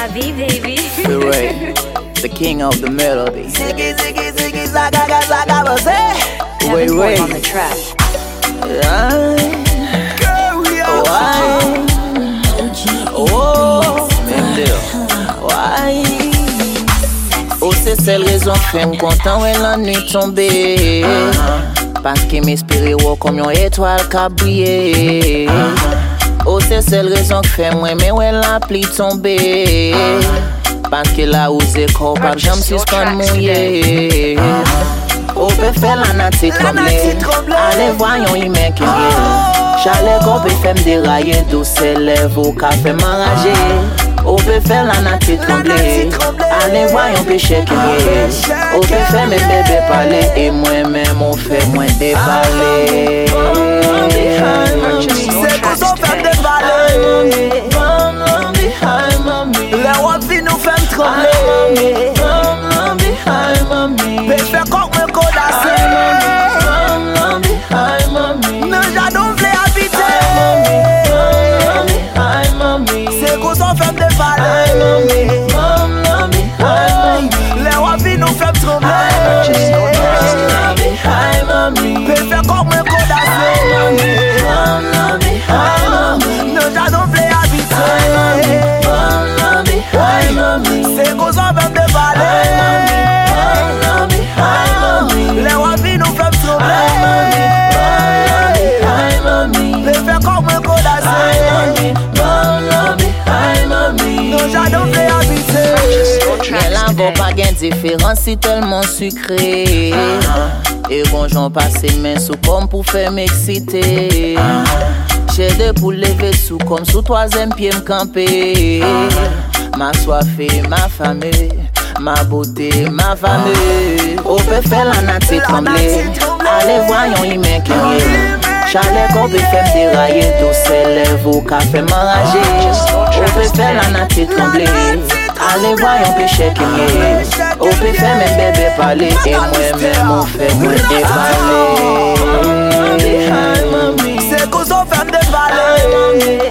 Bobby, baby. Ray, the king of the melody. Ziggy, ziggy, ziggy, zaga, você. Ray, on the track. C'est celle raison qui fait me content when la nuit tombée. Parce qu'il m'inspire comme une étoile qui a brillé. Oh, c'est celle raison qui fait moi mais when la pluie tombée. Parce qu'il a osé corps par jambe suspend mouillé. Oh, peut faire la nature trembler. Allez voyons il mec qui vient. Chalet qu'on peut faire me dérailler. Douce lèvres au café m'enrager. On peut faire la nature trembler. Allez voyons péché qui vient. On peut faire mes bébés parler. Et moi-même on fait moins déballer. C'est pour ça qu'on fait déballer. Les wafis nous fait trembler. Mais fais comme un codassé. Nous j'adore v'lez habiter. C'est pour ça qu'on fait déballer. Les wafis nous fait trembler. Mais fais comme un codassé. Nous j'adore v'lez habiter. C'est pour ça qu'on fait déballer. Les wafis nous fait trembler. Mais fais comme un codassé. Nous j'adore v'lez habiter. Mais là va pas gain différence, c'est tellement sucré. Et bon j'en passe mes sous comme pour faire m'exciter. J'ai deux pour lever sous comme sous troisième pied me camper. Ma soif et ma famille, ma beauté, ma famille. On peut faire la nature trembler. Allez voyons il mec qui vient. Chalet qu'on peut faire me dérailler. Douce lèvres au café m'enrager. On peut faire la nature trembler. Allez voyons péché qui vient. On peut faire mes bébés parler. Et moi-même on fait moins déballer. C'est qu'on s'en fait déballer.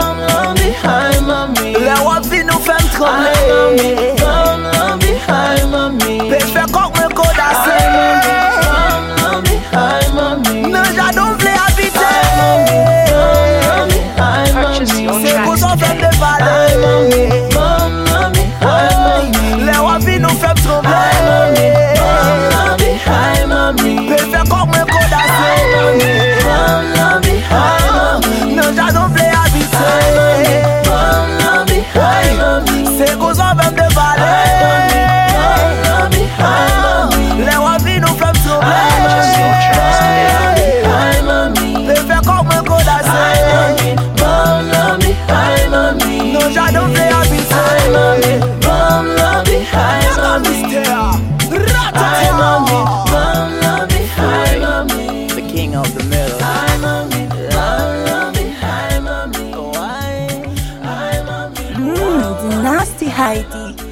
Les wafis nous fait trembler. Mais fais comme un codassé. Nous j'adore v'lez habiter. C'est qu'on s'en fait déballer. Les wafis nous fait trembler. Mais fais comme un codassé. Nous j'adore v'lez habiter. C'est qu'on s'en fait déballer. Les wafis nous fait trembler. Mais fais comme un codassé. Nous j'adore v'lez habiter. The king of the melody. Nasty Heidi.